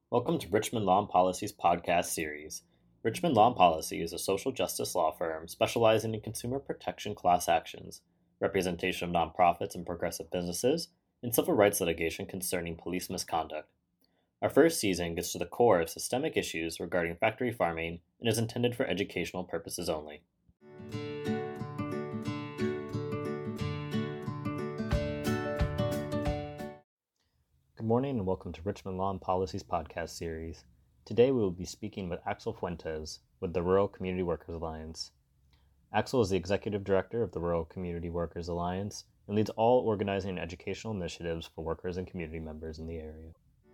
Welcome to Richmond Law and Policy's podcast series. Richmond Law and Policy is a social justice law firm specializing in consumer protection class actions, representation of nonprofits and progressive businesses, and civil rights litigation concerning police misconduct. Our first season gets to the core of systemic issues regarding factory farming and is intended for educational purposes only. Good morning and welcome to Richmond Law and Policy's podcast series. Today we will be speaking with Axel Fuentes with the Rural Community Workers Alliance. Axel is the Executive Director of the Rural Community Workers Alliance and leads all organizing and educational initiatives for workers and community members in the area.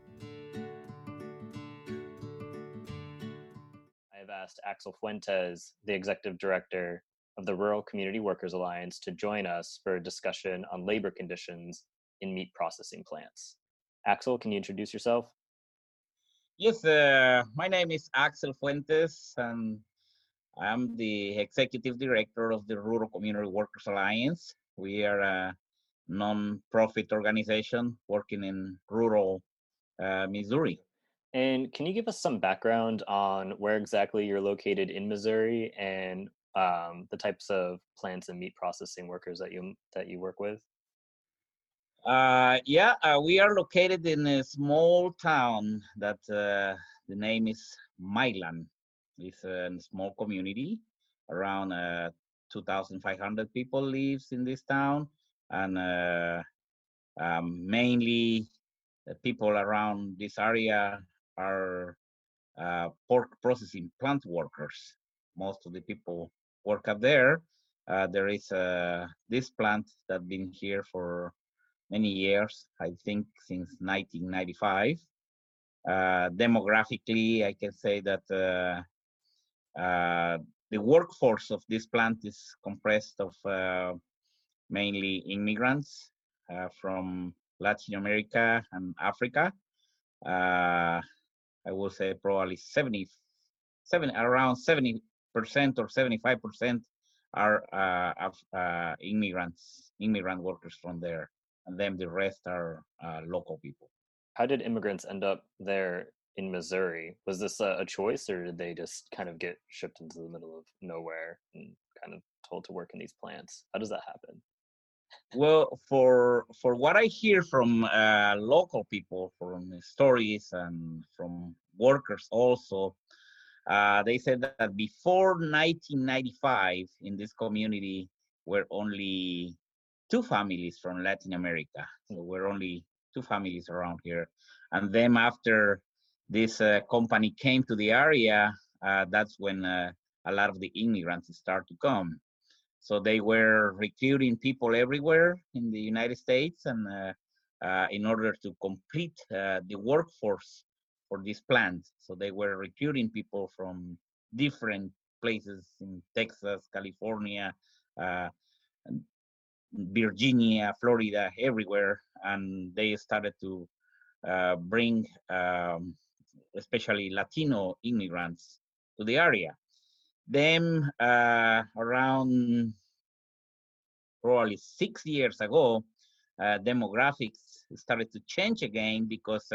I have asked Axel Fuentes, the Executive Director of the Rural Community Workers Alliance, to join us for a discussion on labor conditions in meat processing plants. Axel, can you introduce yourself? Yes, my name is Axel Fuentes, and I'm the Executive Director of the Rural Community Workers Alliance. We are a non-profit organization working in rural Missouri. And can you give us some background on where exactly you're located in Missouri and the types of plants and meat processing workers that you work with? We are located in a small town that the name is Milan. It's a small community. Around 2,500 people lives in this town, and mainly the people around this area are pork processing plant workers. Most of the people work up there. There is this plant that been here for many years, I think since 1995. Demographically, I can say that the workforce of this plant is comprised of mainly immigrants from Latin America and Africa. I will say probably around 70% or 75% are of immigrant workers from there, and then the rest are local people. How did immigrants end up there in Missouri? Was this a choice, or did they just kind of get shipped into the middle of nowhere and kind of told to work in these plants? How does that happen? Well, for what I hear from local people, from stories and from workers also, they said that before 1995 in this community were only two families from Latin America. So we're only two families around here. And then after this company came to the area, that's when a lot of the immigrants start to come. So they were recruiting people everywhere in the United States, and in order to complete the workforce for this plant. So they were recruiting people from different places in Texas, California, uh, Virginia, Florida, everywhere, and they started to bring especially Latino immigrants to the area. Then around probably 6 years ago, demographics started to change again because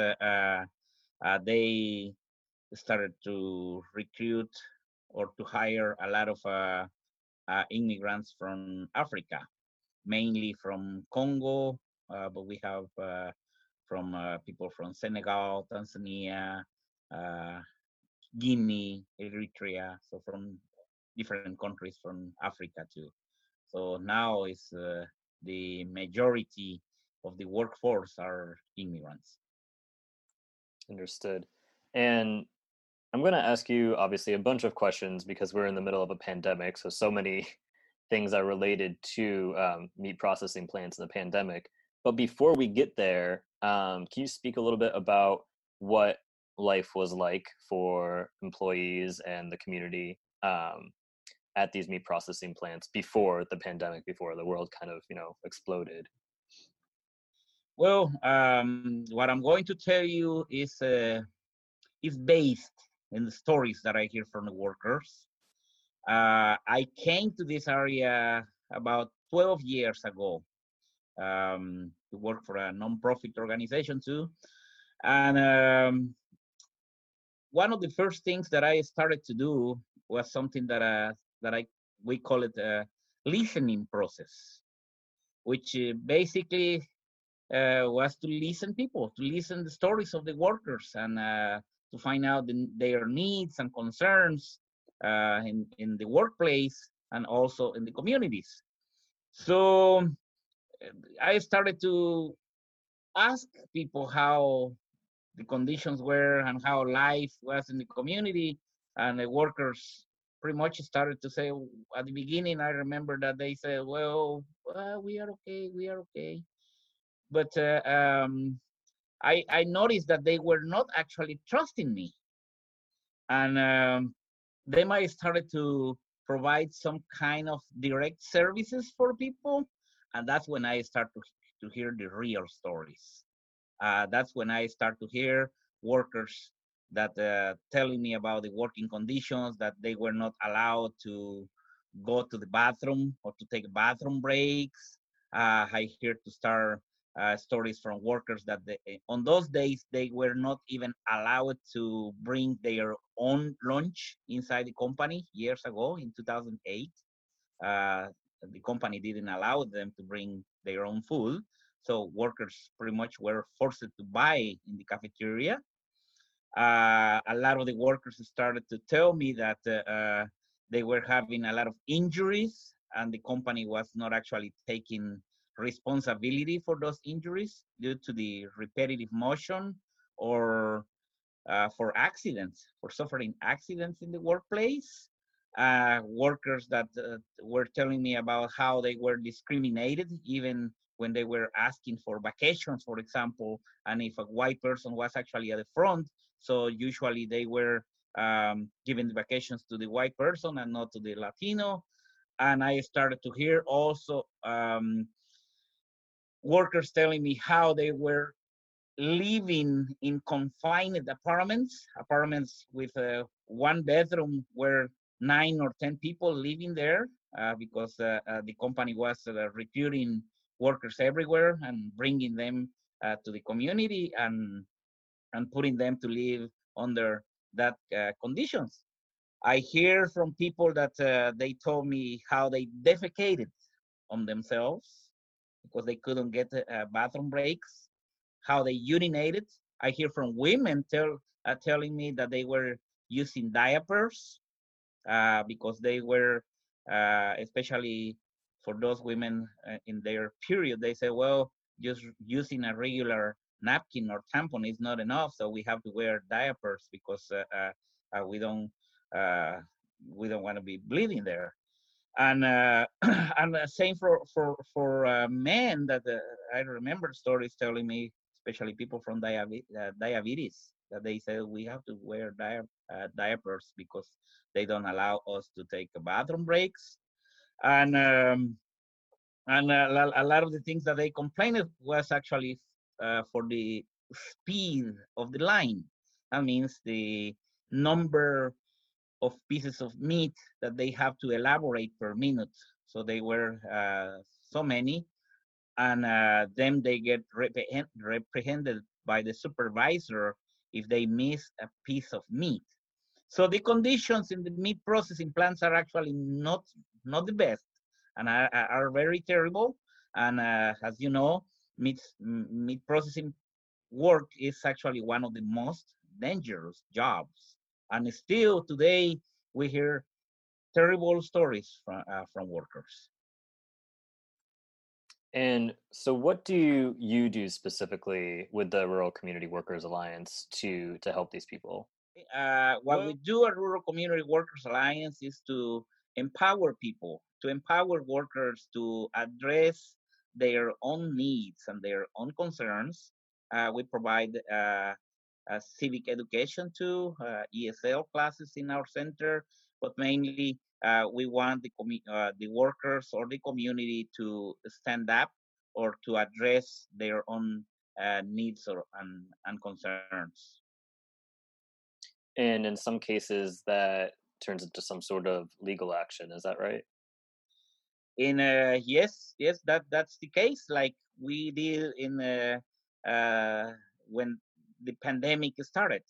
they started to recruit or to hire a lot of immigrants from Africa, mainly from Congo, but we have from people from Senegal, Tanzania, uh, Guinea, Eritrea, so from different countries from Africa too. So now is the majority of the workforce are immigrants. Understood. And I'm going to ask you, obviously, a bunch of questions because we're in the middle of a pandemic. So many things are related to meat processing plants in the pandemic. But before we get there, can you speak a little bit about what life was like for employees and the community at these meat processing plants before the pandemic, before the world kind of, exploded? Well, what I'm going to tell you is based in the stories that I hear from the workers. I came to this area about 12 years ago to work for a non-profit organization too, and one of the first things that I started to do was something that I we call it a listening process, which basically was to listen people, to listen the stories of the workers, and to find out their needs and concerns in the workplace and also in the communities. So I started to ask people how the conditions were and how life was in the community, and the workers pretty much started to say at the beginning. I remember that they said, "Well, we are okay, we are okay," but I noticed that they were not actually trusting me, and then I started to provide some kind of direct services for people, and that's when I start to hear the real stories. That's when I start to hear workers that telling me about the working conditions, that they were not allowed to go to the bathroom or to take bathroom breaks. I hear to start stories from workers that on those days they were not even allowed to bring their own lunch inside the company years ago in 2008. Uh, the company didn't allow them to bring their own food. So workers pretty much were forced to buy in the cafeteria. A lot of the workers started to tell me that they were having a lot of injuries, and the company was not actually taking responsibility for those injuries due to the repetitive motion, or for accidents, for suffering accidents in the workplace. Workers that were telling me about how they were discriminated even when they were asking for vacations, for example, and if a white person was actually at the front, so usually they were giving the vacations to the white person and not to the Latino. And I started to hear also workers telling me how they were living in confined apartments with one bedroom where 9 or 10 people living there, because the company was recruiting workers everywhere and bringing them to the community, and putting them to live under that conditions. I hear from people that they told me how they defecated on themselves because they couldn't get bathroom breaks, how they urinated. I hear from women telling me that they were using diapers because they were, especially for those women in their period, they say, well, just using a regular napkin or tampon is not enough, so we have to wear diapers because we don't uh, we don't want to be bleeding there. And and same for men that I remember stories telling me, especially people from diabetes, that they say we have to wear diapers because they don't allow us to take bathroom breaks. And a lot of the things that they complained was actually for the speed of the line. That means the number of pieces of meat that they have to elaborate per minute. So they were so many, and then they get reprehended by the supervisor if they miss a piece of meat. So the conditions in the meat processing plants are actually not the best, and are very terrible. And as you know, meat processing work is actually one of the most dangerous jobs. And still today, we hear terrible stories from workers. And so, what do you do specifically with the Rural Community Workers Alliance to help these people? What we do at Rural Community Workers Alliance is to empower people, to empower workers to address their own needs and their own concerns. We provide civic education to ESL classes in our center, but mainly we want the workers or the community to stand up or to address their own needs and concerns. And in some cases, that turns into some sort of legal action. Is that right? In yes, that's the case. Like we did in when the pandemic started.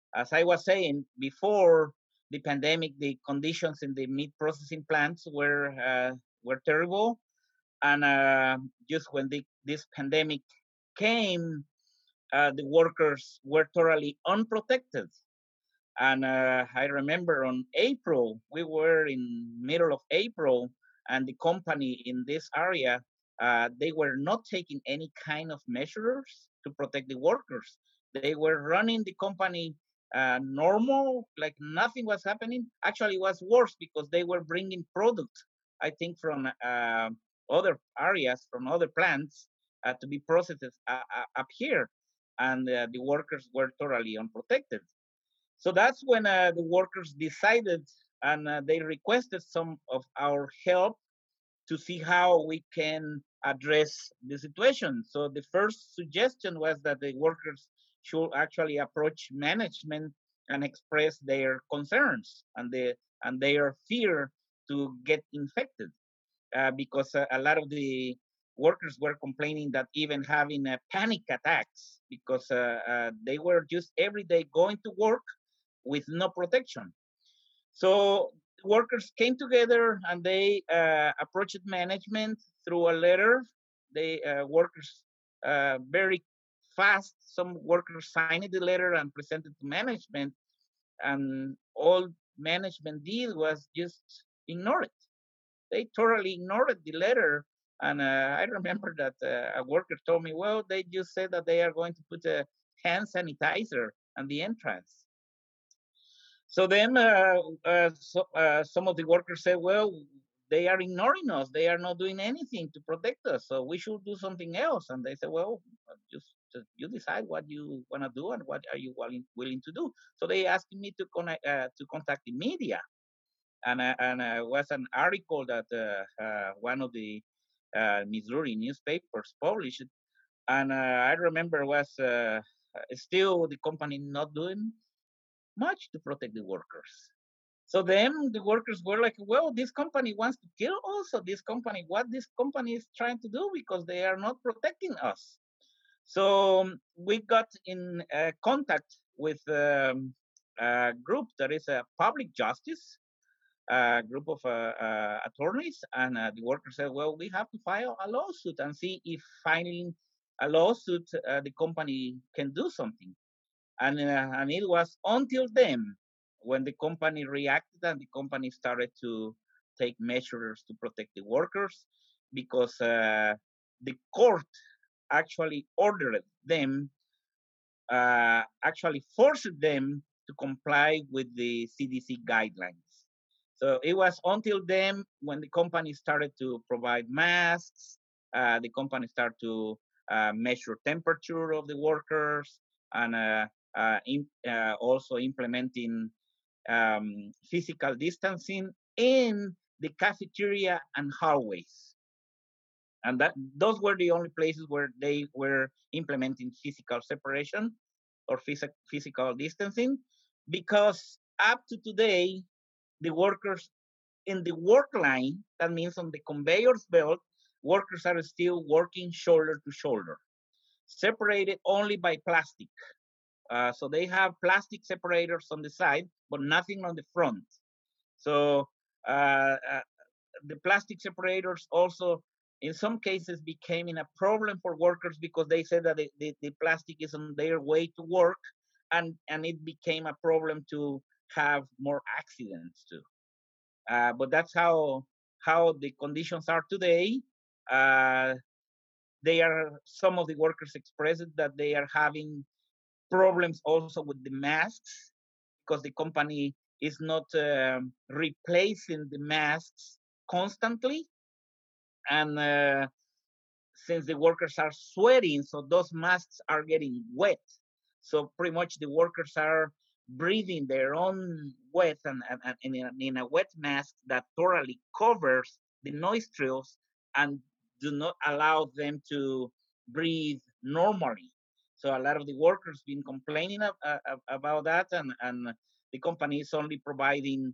as I was saying before the pandemic, the conditions in the meat processing plants were terrible, and just when this pandemic came, the workers were totally unprotected. And I remember on April, we were in middle of April, and the company in this area, they were not taking any kind of measures to protect the workers. They were running the company normal, like nothing was happening. Actually, it was worse because they were bringing product, I think, from other areas, from other plants, to be processed up here, and the workers were totally unprotected. So that's when the workers decided, and they requested some of our help to see how we can address the situation. So the first suggestion was that the workers should actually approach management and express their concerns and their fear to get infected, because a lot of the workers were complaining that even having panic attacks because they were just every day going to work with no protection. So workers came together and they approached management through a letter. They workers very fast. Some workers signed the letter and presented to management, and all management did was just ignore it. They totally ignored the letter. And I remember that a worker told me, well, they just said that they are going to put a hand sanitizer on the entrance. So then some of the workers said, well, they are ignoring us. They are not doing anything to protect us. So we should do something else. And they said, well, just you decide what you want to do and what are you willing to do. So they asked me to contact the media. And was an article that one of the Missouri newspapers published. And I remember was still the company not doing much to protect the workers. So then the workers were like, well, this company wants to kill us. So what this company is trying to do because they are not protecting us. So we got in contact with a group that is a public justice, a group of attorneys, and the workers said, well, we have to file a lawsuit and see if filing a lawsuit, the company can do something. And it was until then when the company reacted and the company started to take measures to protect the workers, because the court actually ordered them, actually forced them to comply with the CDC guidelines. So it was until then when the company started to provide masks, the company started to measure temperature of the workers, and also implementing physical distancing in the cafeteria and hallways. And those were the only places where they were implementing physical separation or physical distancing, because up to today, the workers in the work line, that means on the conveyor's belt, workers are still working shoulder to shoulder, separated only by plastic. So they have plastic separators on the side, but nothing on the front. So the plastic separators also, in some cases, became a problem for workers because they said that the plastic is on their way to work, and it became a problem to have more accidents too. But that's how the conditions are today. Some of the workers expressed that they are having problems also with the masks because the company is not replacing the masks constantly, and since the workers are sweating, so those masks are getting wet. So pretty much the workers are breathing their own wet, and in a wet mask that thoroughly covers the nostrils and do not allow them to breathe normally. So a lot of the workers been complaining about that, and the company is only providing,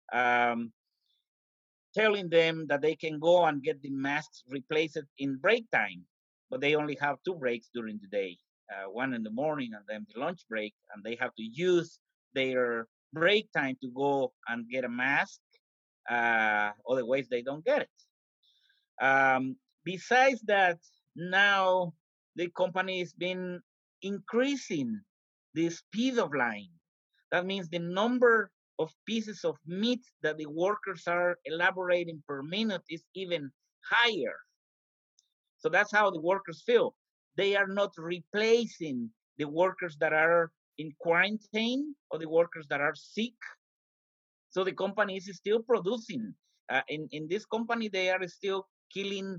telling them that they can go and get the masks replaced in break time, but they only have 2 breaks during the day. 1 in the morning and then the lunch break, and they have to use their break time to go and get a mask. Otherwise, they don't get it. Besides that, now the company has been increasing the speed of line. That means the number of pieces of meat that the workers are elaborating per minute is even higher. So that's how the workers feel. They are not replacing the workers that are in quarantine or the workers that are sick. So the company is still producing. In this company, they are still killing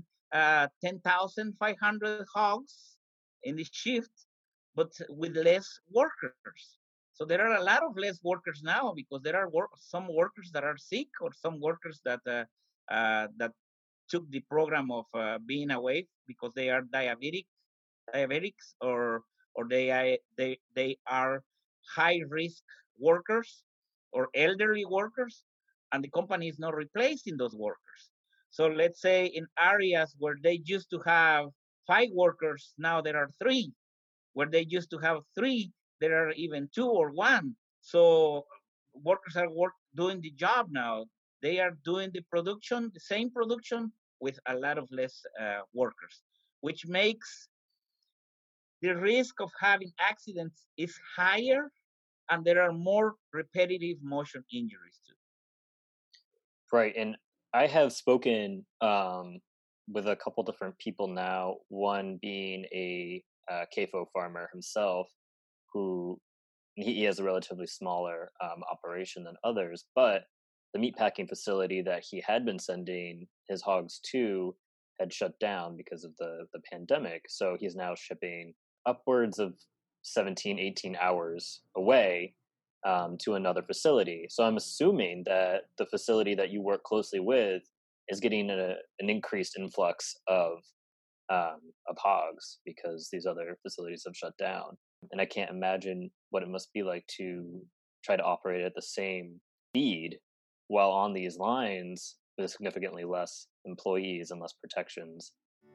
10,500 hogs in the shift, but with less workers. So there are a lot of less workers now because there are some workers that are sick or some workers that took the program of being away because they are diabetics or they are high risk workers or elderly workers, and the company is not replacing those workers. So let's say in areas where they used to have 5 workers, now there are 3. Where they used to have 3, there are even 2 or 1. So workers are doing the job now. They are doing the production, the same production, with a lot of less workers, which makes the risk of having accidents is higher, and there are more repetitive motion injuries too. Right, and I have spoken with a couple different people now. One being a CAFO farmer himself, who he has a relatively smaller operation than others, but the meatpacking facility that he had been sending his hogs to had shut down because of the pandemic. So he's now shipping upwards of 17, 18 hours away to another facility. So I'm assuming that the facility that you work closely with is getting an increased influx of hogs because these other facilities have shut down. And I can't imagine what it must be like to try to operate at the same speed while on these lines with significantly less employees and less protections.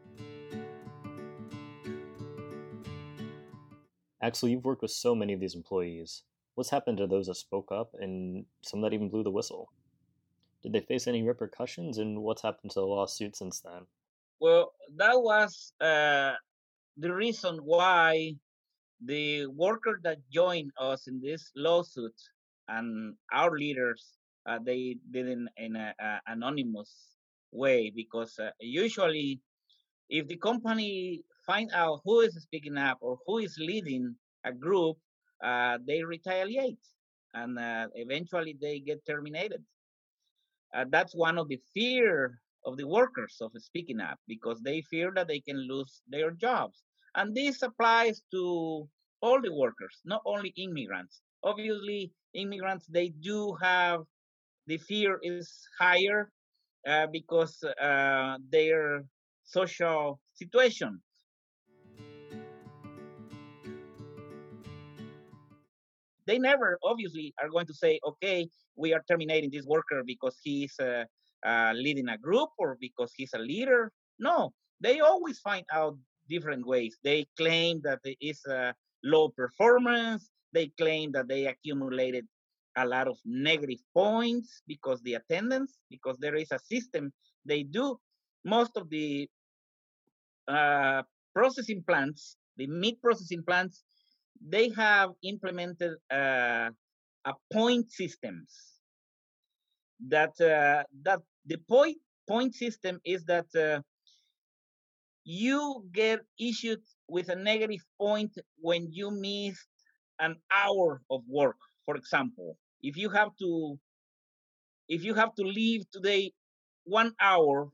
Axel, you've worked with so many of these employees. What's happened to those that spoke up and some that even blew the whistle? Did they face any repercussions, and what's happened to the lawsuit since then? Well, that was the reason why the worker that joined us in this lawsuit and our leaders, they did in an anonymous way, because usually if the company find out who is speaking up or who is leading a group, they retaliate, and eventually they get terminated. That's one of the fear of the workers of speaking up, because they fear that they can lose their jobs. And this applies to all the workers, not only immigrants. Obviously, immigrants, they do have, the fear is higher because their social situation. They never, obviously, are going to say, okay, we are terminating this worker because he's leading a group or because he's a leader. No, they always find out different ways. They claim that it is a low performance. They claim that they accumulated a lot of negative points because the attendance, because there is a system. They do most of the processing plants, the meat processing plants, they have implemented a point systems. That the point system is that you get issued with a negative point when you miss an hour of work. For example, if you have to leave today 1 hour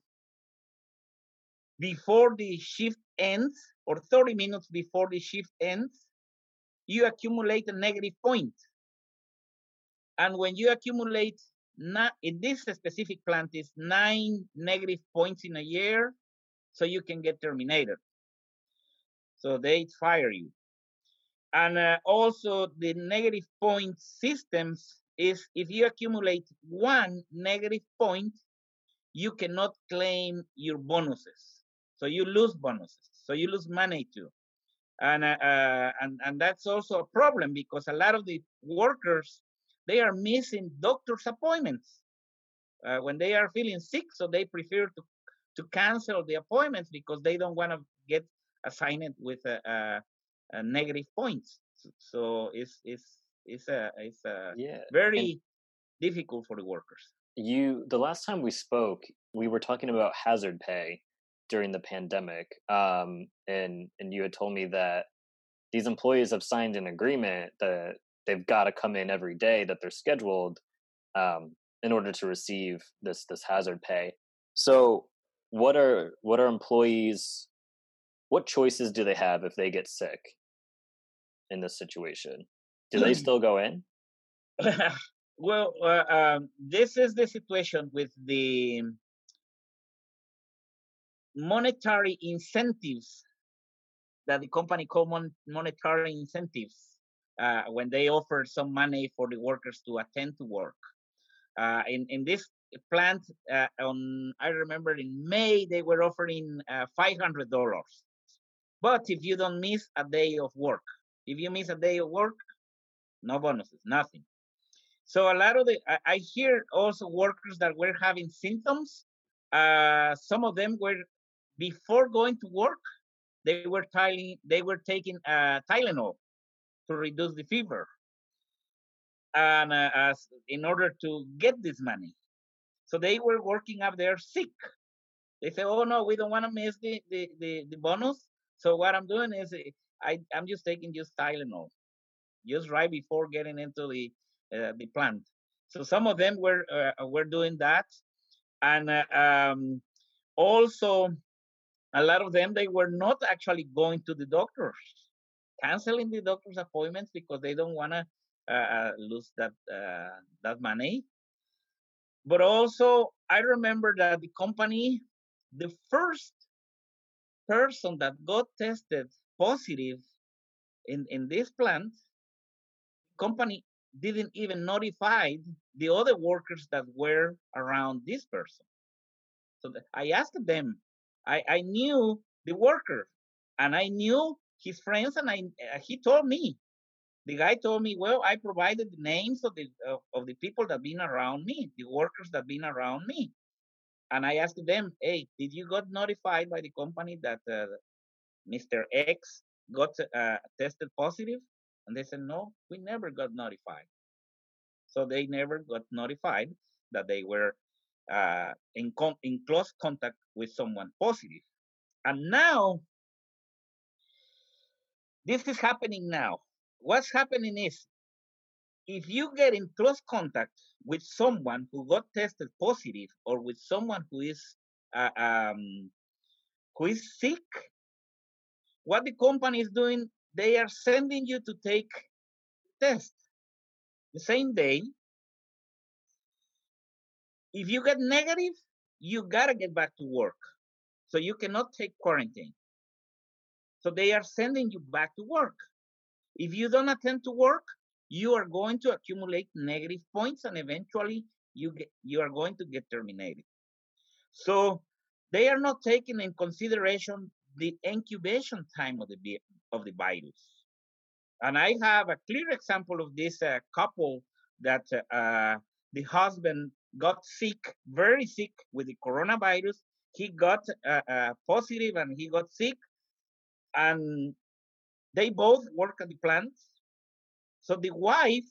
before the shift ends, or 30 minutes before the shift ends, you accumulate a negative point. And when you accumulate, in this specific plant, is 9 negative points in a year, so you can get terminated. So they fire you. And also the negative point systems is, if you accumulate 1 negative point, you cannot claim your bonuses. So you lose bonuses. So you lose money too. And that's also a problem because a lot of the workers, they are missing doctor's appointments when they are feeling sick, so they prefer to cancel the appointments because they don't want to get assigned with a negative points. So it's Yeah. And very difficult for the workers. the last time we spoke, we were talking about hazard pay during the pandemic. And you had told me that these employees have signed an agreement that they've got to come in every day that they're scheduled, in order to receive this hazard pay. So what are employees, what choices do they have if they get sick in this situation? Do they still go in? Well, this is the situation with the monetary incentives that the company call monetary incentives when they offer some money for the workers to attend to work. In this plant, on I remember in May they were offering $500. But if you don't miss a day of work, if you miss a day of work, no bonuses, nothing. So a lot of I hear also workers that were having symptoms. Some of them were before going to work, they were taking Tylenol to reduce the fever, and as in order to get this money. So they were working up there sick. They say, "Oh no, we don't want to miss the bonus." So what I'm doing is I'm just taking just Tylenol, just right before getting into the plant. So some of them were doing that, and also a lot of them they were not actually going to the doctors, canceling the doctor's appointments because they don't want to lose that money. But also, I remember that the company, the first person that got tested positive in this plant, company didn't even notify the other workers that were around this person. So I asked them, I knew the worker and I knew his friends, and he told me, the guy told me, well, I provided the names of the people that been around me, the workers that been around me. And I asked them, hey, did you got notified by the company that Mr. X got tested positive? And they said, no, we never got notified. So they never got notified that they were in close contact with someone positive. And now, this is happening now. What's happening is, if you get in close contact with someone who got tested positive or with someone uh, um, who is sick, what the company is doing, they are sending you to take test the same day. If you get negative, you gotta get back to work. So you cannot take quarantine. So they are sending you back to work. If you don't attend to work, you are going to accumulate negative points, and eventually you are going to get terminated. So they are not taking in consideration the incubation time of the virus. And I have a clear example of this couple that the husband got sick, very sick with the coronavirus. He got positive and he got sick, and they both work at the plant. So the wife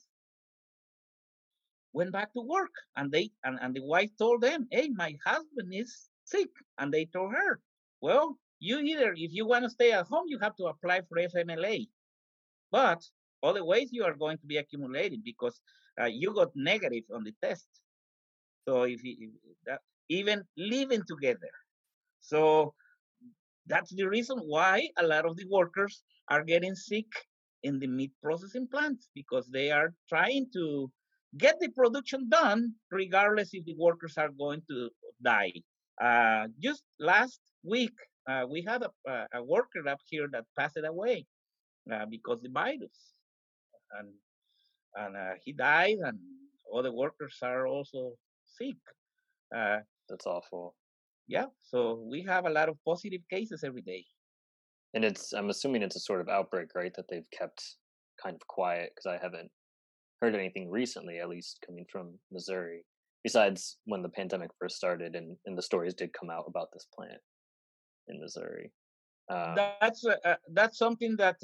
went back to work, and the wife told them, hey, my husband is sick. And they told her, well, you either, if you want to stay at home, you have to apply for FMLA. But otherwise, you are going to be accumulated because you got negative on the test. So even living together. So that's the reason why a lot of the workers are getting sick in the meat processing plants, because they are trying to get the production done regardless if the workers are going to die. Just last week, we had a worker up here that passed away because the virus, and he died, and other workers are also sick. Uh, That's awful. yeah, so we have a lot of positive cases every day. And I'm assuming it's a sort of outbreak, right? That they've kept kind of quiet because I haven't heard anything recently, at least coming from Missouri. Besides when the pandemic first started, and the stories did come out about this plant in Missouri. Um, That's something that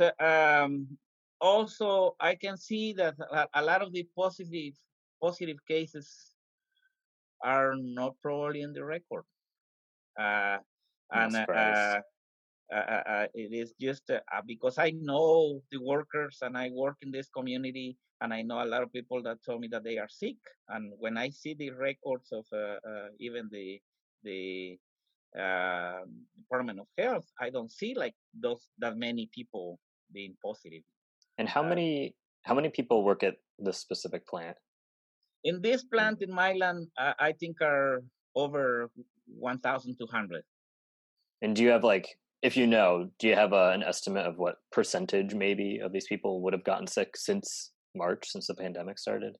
also I can see that a lot of the positive cases are not probably in the record, uh, not and surprised. it is just because I know the workers and I work in this community, and I know a lot of people that told me that they are sick. And when I see the records of even the Department of Health, I don't see like those that many people being positive. And Uh, how many people work at this specific plant? in this Mm. plant in Milan, I think are over 1,200. And do you have like, if you know, do you have an estimate of what percentage maybe of these people would have gotten sick since March, since the pandemic started?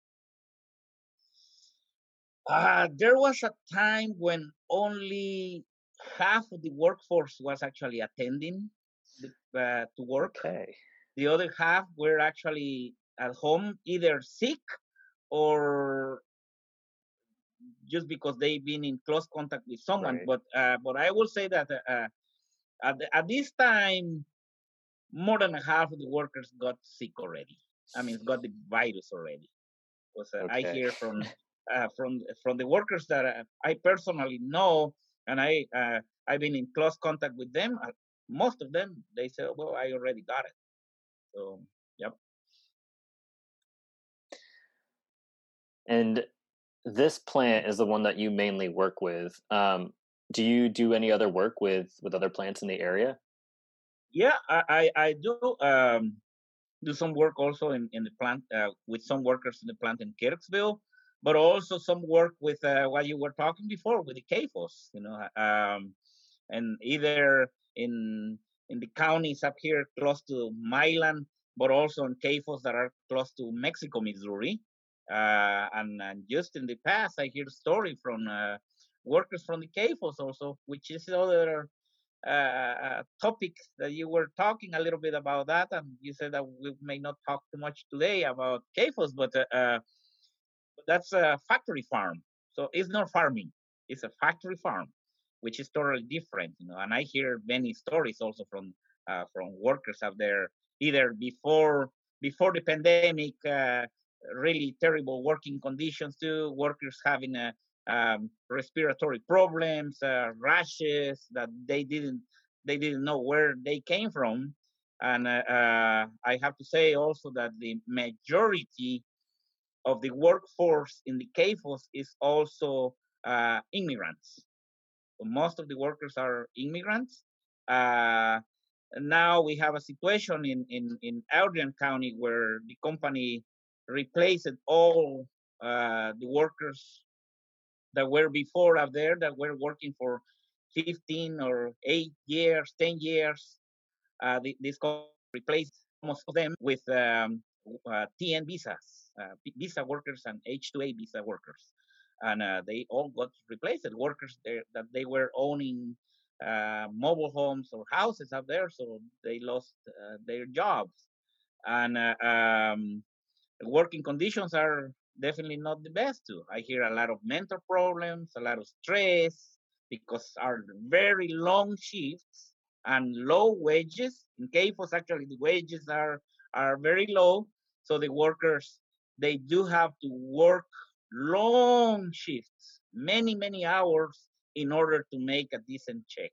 There was a time when only half of the workforce was actually attending to work. Okay, The other half were actually at home, either sick or just because they've been in close contact with someone. right. But I will say that at this time, more than half of the workers got sick already. I mean, got the virus already. Because I Okay. hear from the workers that I personally know, and I've been in close contact with them. Most of them they say, "Well, I already got it." So, yep. And this plant is the one that you mainly work with. Do you do any other work with other plants in the area? Yeah, I do some work also in the plant with some workers in the plant in Kirksville, but also some work with what you were talking before with the CAFOs, and either in the counties up here close to Milan, but also in CAFOs that are close to Mexico, Missouri. And just in the past, I hear story from workers from the CAFOs also, which is other topic that you were talking a little bit about that, and you said that we may not talk too much today about CAFOs, but that's a factory farm. So it's not farming; it's a factory farm, which is totally different, And I hear many stories also from workers out there, either before the pandemic, really terrible working conditions too, workers having respiratory problems, rashes that they didn't know where they came from, and I have to say also that the majority of the workforce in the CAFOs is also immigrants. So most of the workers are immigrants. Uh, Now we have a situation in Adrian County where the company replaced all the workers that were before up there that were working for 15 or 8 years, 10 years. This company replaced most of them with TN visas, visa workers and H2A visa workers. And they all got replaced. Workers there that they were owning mobile homes or houses up there, so they lost their jobs. And working conditions are definitely not the best too. I hear a lot of mental problems, a lot of stress because are very long shifts and low wages. In CAFOs, actually, the wages are very low, so the workers they do have to work long shifts, many hours in order to make a decent check.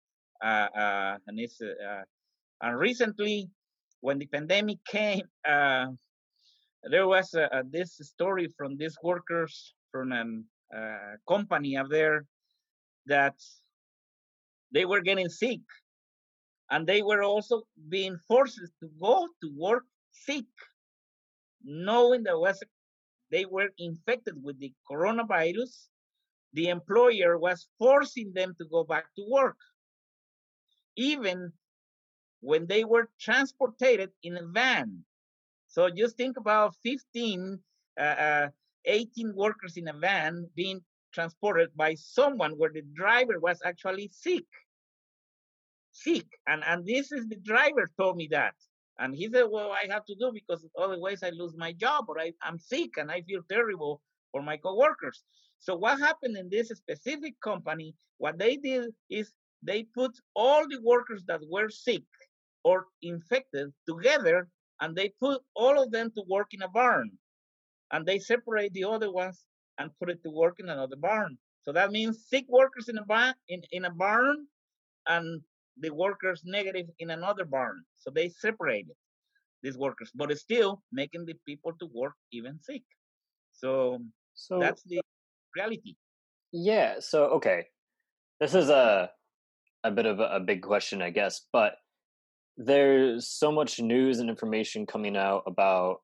And recently, when the pandemic came, there was this story from these workers from a company up there that they were getting sick and they were also being forced to go to work sick, knowing that they were infected with the coronavirus. The employer was forcing them to go back to work, even when they were transported in a van. So just think about 15, uh, uh, 18 workers in a van being transported by someone where the driver was actually sick. sick. And this is the driver told me that. And he said, well, I have to do because otherwise I lose my job or I'm sick and I feel terrible for my coworkers. So what happened in this specific company, what they did is they put all the workers that were sick or infected together and they put all of them to work in a barn and they separate the other ones and put it to work in another barn. So that means sick workers in a barn and the workers negative in another barn. So they separated these workers, but it's still making the people to work even sick. So So that's the reality. yeah, so okay, this is a bit of a big question, I guess, but there's so much news and information coming out about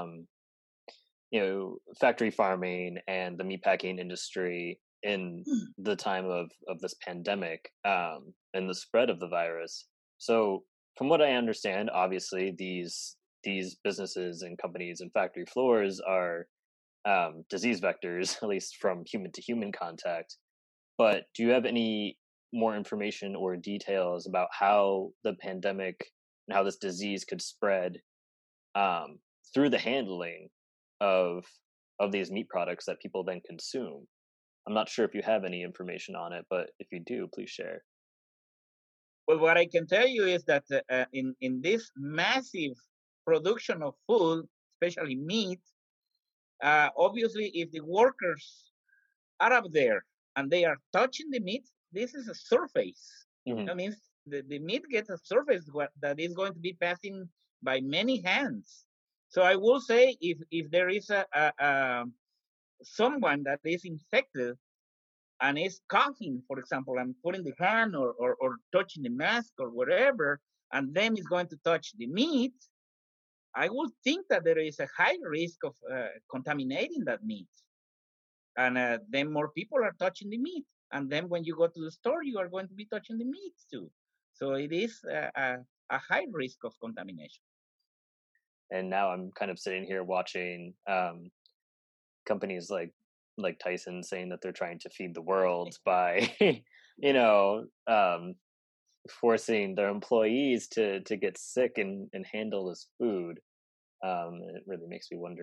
factory farming and the meatpacking industry in the time of this pandemic and the spread of the virus. So, from what I understand, obviously these businesses and companies and factory floors are disease vectors, at least from human to human contact. But do you have any more information or details about how the pandemic and how this disease could spread um, through the handling of these meat products that people then consume? I'm not sure if you have any information on it, but if you do, please share. Well, what I can tell you is that in this massive production of food, especially meat, obviously, if the workers are up there and they are touching the meat, this is a surface. Hmm. That means the meat gets a surface that is going to be passing by many hands. So I will say if there is a someone that is infected and is coughing, for example, and putting the hand or touching the mask or whatever, and then is going to touch the meat, I would think that there is a high risk of contaminating that meat. And then more people are touching the meat. And then when you go to the store, you are going to be touching the meat too. So it is a high risk of contamination. And now I'm kind of sitting here watching companies like Tyson saying that they're trying to feed the world by, you know, forcing their employees to get sick and handle this food. It really makes me wonder,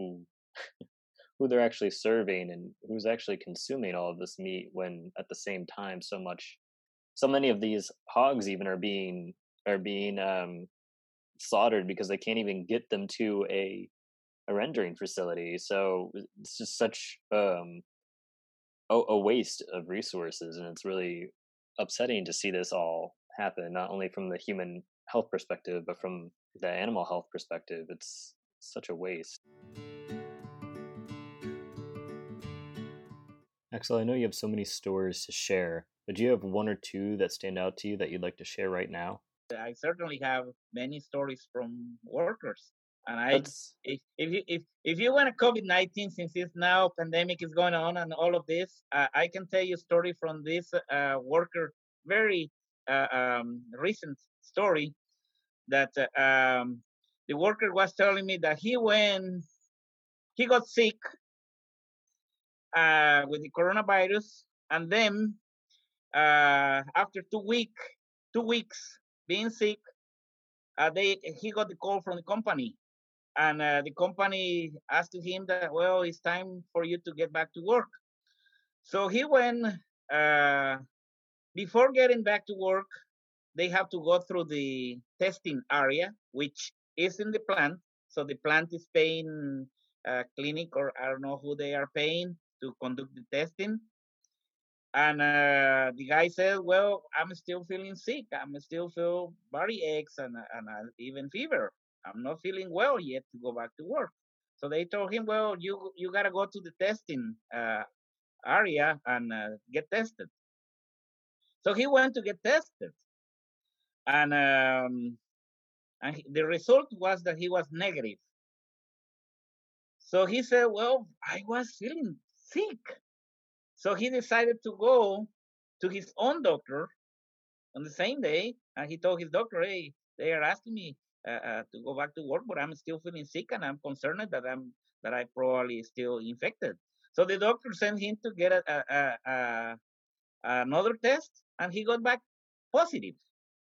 who they're actually serving and who's actually consuming all of this meat when at the same time so many of these hogs even are being slaughtered because they can't even get them to a rendering facility. So it's just such a waste of resources, and it's really upsetting to see this all happen, not only from the human health perspective but from the animal health perspective. It's such a waste. Axel, I know you have so many stories to share, but do you have one or two that stand out to you that you'd like to share right now? I certainly have many stories from workers. And That's if you want a COVID-19, since it's now pandemic is going on and all of this, I can tell you a story from this worker, very recent story that the worker was telling me that he got sick with the coronavirus, and then after 2 weeks being sick, he got the call from the company, and the company asked him that, well, it's time for you to get back to work. So he went. Uh, Before getting back to work, they have to go through the testing area, which is in the plant. So the plant is paying a clinic, or I don't know who they are paying to conduct the testing. And the guy said, well, I'm still feeling sick. I'm still feel body aches and even fever. I'm not feeling well yet to go back to work. So they told him, well, you got to go to the testing area and get tested. So he went to get tested. And, the result was that he was negative. So he said, well, I was feeling sick. So he decided to go to his own doctor on the same day, and he told his doctor, "Hey, they are asking me to go back to work, but I'm still feeling sick, and I'm concerned that I probably still infected." So the doctor sent him to get another test, and he got back positive.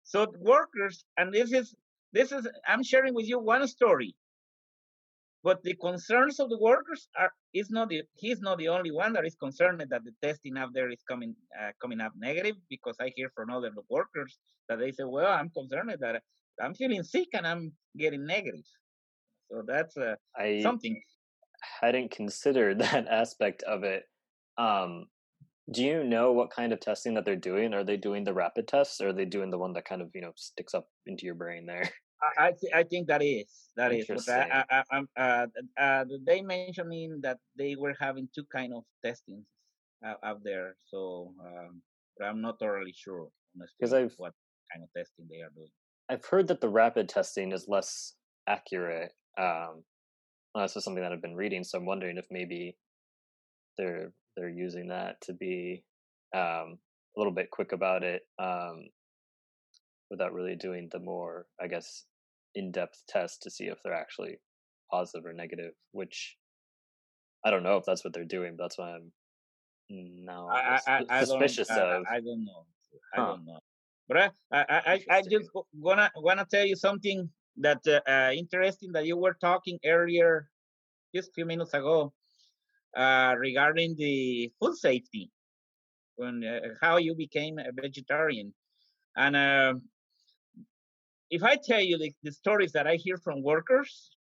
So workers, and this is I'm sharing with you one story, but the concerns of the workers are is not the he's not the only one that is concerned that the testing up there is coming up negative, because I hear from other workers that they say, well, I'm concerned that I'm feeling sick and I'm getting negative. So that's I something. hadn't considered that aspect of it. Um, do you know what kind of testing that they're doing? Are they doing the rapid tests, or are they doing the one that kind of sticks up into your brain there? I think that is, but Interesting. they mentioning that they were having two kind of testings out there. So, but I'm not totally sure, Because honestly, I've what kind of testing they are doing. I've heard that the rapid testing is less accurate. Well, that's just something that I've been reading, so I'm wondering if maybe they're using that to be a little bit quick about it, without really doing the more, I guess, in-depth test to see if they're actually positive or negative. Which I don't know if that's what they're doing, but that's why I'm now suspicious of. I don't know. I Huh. don't know. But I just Interesting. wanna tell you something that interesting that you were talking earlier, just a few minutes ago, regarding the food safety, when how you became a vegetarian. And if I tell you the stories that I hear from workers,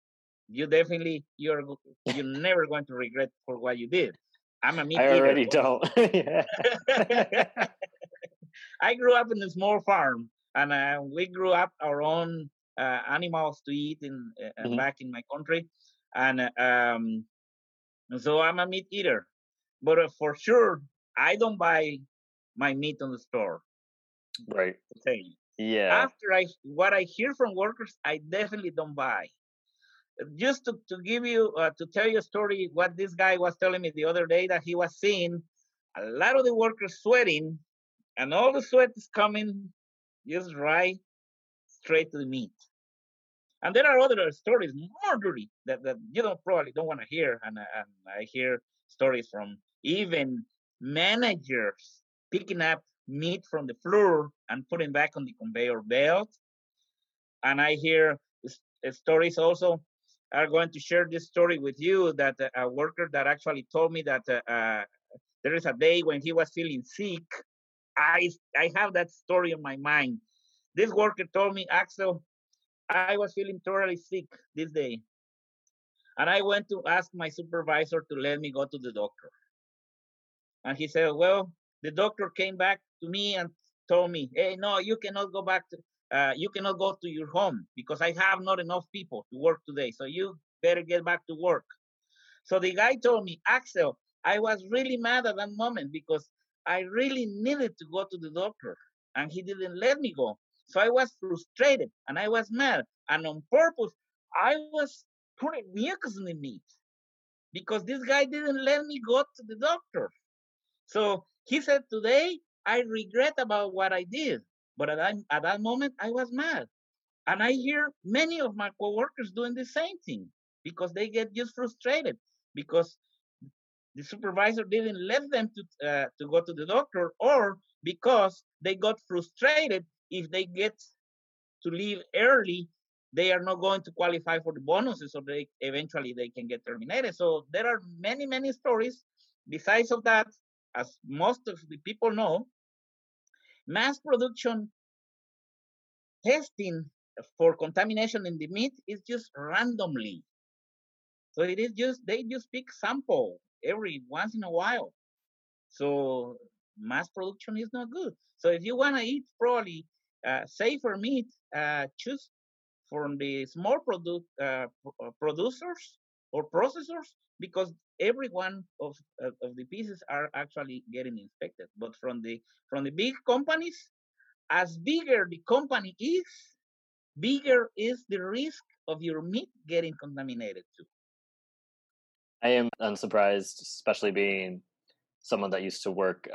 you're never going to regret for what you did. I'm a meat I eater. already don't. Yeah. I grew up in a small farm, and we grew up our own animals to eat in Mhm. back in my country, and so I'm a meat eater. But for sure, I don't buy my meat on the store. Right. Okay. Yeah. After what I hear from workers, I definitely don't buy. Just to give you to tell you a story, what this guy was telling me the other day, that he was seeing a lot of the workers sweating, and all the sweat is coming just right straight to the meat. And there are other stories more dirty that you don't probably don't want to hear. And I hear stories from even managers picking up meat from the floor and putting back on the conveyor belt. And I hear stories also. Are going to share this story with you, that a worker that actually told me that there is a day when he was feeling sick. I have that story in my mind. This worker told me, Axel, I was feeling thoroughly sick this day, and I went to ask my supervisor to let me go to the doctor. And he said, well, the doctor came back to me and told me, hey, no, you cannot go back to, you cannot go to your home because I have not enough people to work today. So you better get back to work. So the guy told me, Axel, I was really mad at that moment because I really needed to go to the doctor and he didn't let me go. So I was frustrated and I was mad. And on purpose, I was putting mucus in the meat because this guy didn't let me go to the doctor. So he said, today I regret about what I did. But at that moment, I was mad. And I hear many of my coworkers doing the same thing because they get just frustrated because the supervisor didn't let them to go to the doctor, or because they got frustrated if they get to leave early, they are not going to qualify for the bonuses, or they eventually they can get terminated. So there are many stories. Besides of that, as most of the people know, mass production testing for contamination in the meat is just randomly. So it is just they just pick sample every once in a while. So mass production is not good. So if you want to eat probably safer meat, choose from the small producers or processors, because every one of the pieces are actually getting inspected. But from the big companies, as bigger the company is, bigger is the risk of your meat getting contaminated too. I am unsurprised, especially being someone that used to work,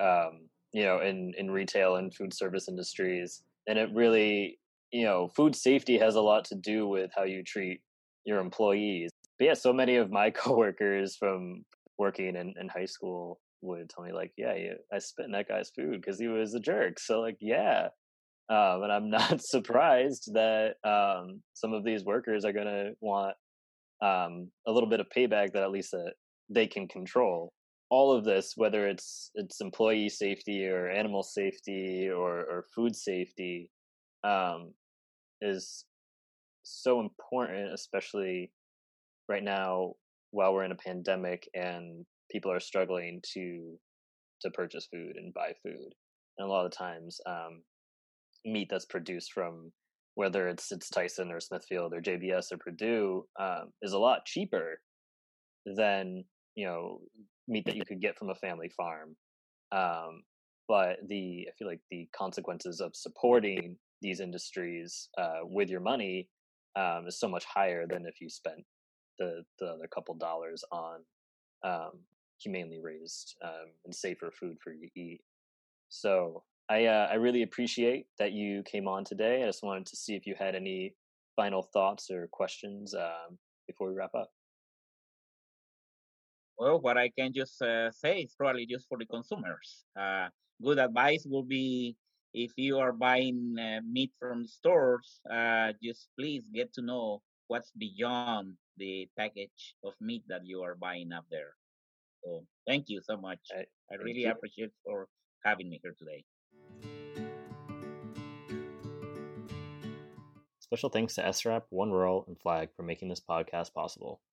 in retail and food service industries, and it really, food safety has a lot to do with how you treat your employees. But yeah, so many of my coworkers from working in high school would tell me like, yeah, I spit in that guy's food because he was a jerk. So like, yeah, And I'm not surprised that some of these workers are going to want a little bit of payback that at least they can control. All of this, whether it's employee safety or animal safety or food safety, um, is so important, especially right now while we're in a pandemic and people are struggling to purchase food and buy food. And a lot of times, meat that's produced from whether it's Tyson or Smithfield or JBS or Purdue is a lot cheaper than meat that you could get from a family farm. But I feel like the consequences of supporting these industries with your money is so much higher than if you spent the other couple dollars on um, humanely raised and safer food for you to eat. So I really appreciate that you came on today. I just wanted to see if you had any final thoughts or questions before we wrap up. Well, what I can just say is probably just for the consumers. Good advice will be if you are buying meat from stores, just please get to know what's beyond the package of meat that you are buying up there. So thank you so much. All right, I thank really you. appreciate for having me here today. Special thanks to SRAP, One Rural, and Flag for making this podcast possible.